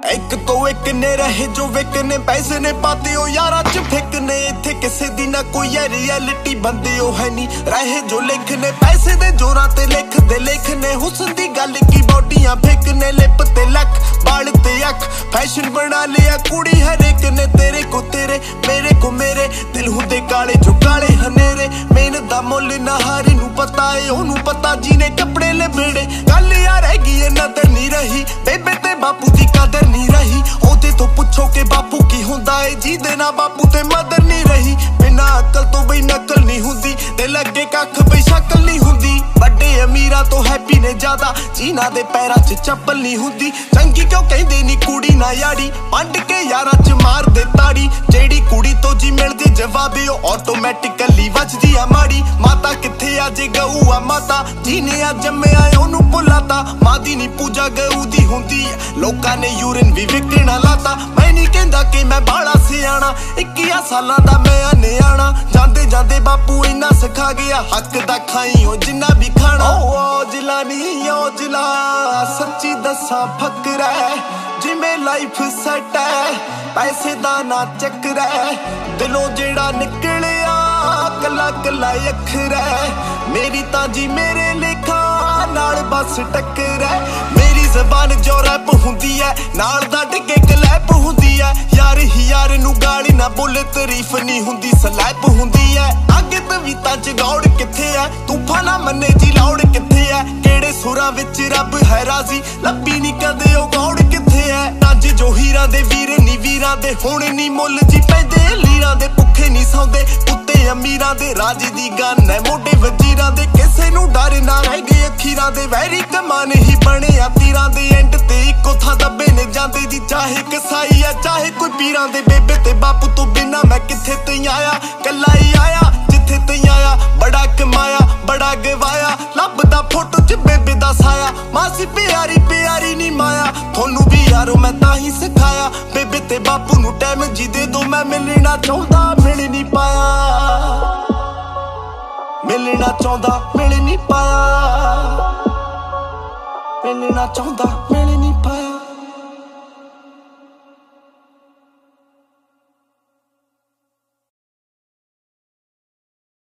एक तो एक ने रहे जो विकने पैसे ने पाते हो यारा च फेकने इत्थे किसे दी ना कोई है रियलिटी बंदे हो है नी रहे जो लिखने पैसे दे जोरां ते लिखने हुस्न दी गल की बॉडियां फेकने लिप ते लक बाल ते अख फैशन बना लिया कुड़ी हर एक ने तेरे को तेरे मेरे को मेरे दिल हुंदे काले जो काले हनेरे मेहनत दा मुल ना हारे नू पता है ओनू पता जीने कपड़े लबेड़े गल यार हैगी नदर नहीं रही बेबे ते बापू दी कदर नहीं रही ओदे तो पुछो के बापू की हुंदा है जी देना बापू ते मदर नहीं रही बिना अकल तो बई नकल नहीं हुंदी ते लगे कख बई शकल नहीं हुंदी बड़े अमीरा तो हैप्पी ने ज्यादा जीना दे पैरां च चप्पल नहीं हुंदी चंगी क्यों कहंदे नी कुड़ी ना याड़ी पंड के यारां च मार दे ताड़ी जेड़ी कुड़ी तो जी मिलदी जवाबे ओ ऑटोमैटिकली वजदी आ माड़ी माता किथे अज गऊ आ माता जीने आ जम्मिया ओनू भुलाता मां दी नी पूजा गऊ दी हुंदी लोकां ने यूरिन भी विकणा लाता मैं नहीं कहंदा कि मैं बाला सियाणा 21 सालां दा मैं अनियाणा जांदे जांदे बापू इन्ना सिखा गया हक दा खाई ओ जिन्ना भी खाना ओ जिला नी ओ जिला सच्ची दसा फकरा जिमें लाइफ सेट है पैसे दा ना चक्कर है दिलों जेड़ा निकलिया कला कला अखर है मेरी ताजी मेरे लेखा नाल बस टक्कर है मेरी जबान जो रैप हुंदी है नाल दा डिगे क्लैप हुंदी है यार ही यार नू गाली ना बोले तारीफ नहीं हुंदी स्लैप हुंदी है आगे तवीता च गौड़ किथे है तूफाना मन्ने जी लौड़ किथे है केड़े सुरां विच रब है राजी लब्बी नी कदे ओ गौड़ किथे है अज जो हीरा दे वीर नी वीरां दे हुण नी मुੱਲ जी पैंदे लीरां दे भुखे नी सौंदे कुत्ते अमीरां दे राज दी गन है मोटे वजीरां दे किसे नू डर ना रह गए अखीरां दे वैरी कमान ही बने आ तीरां दे एंड ते इको थां दबे ने जांदे जी चाहे कसाई है चाहे कोई पीरां दे बेबे ते बापू तो बिना मैं किथे तई आया कल्ला ही आया जिथे तई आया बड़ा कमाया बड़ा गवाया लभदा फोटो च बेबे दा साया मासी प्यारी प्यारी नी माया थोनू भी यारो मैं ताही सिखाया बेबे ते बापू नू टाइम जी दे दो मैं मिलना चाहता मिल नहीं पाया मिलना चाहता मिल नहीं पाया मिलना चाहता मिल नहीं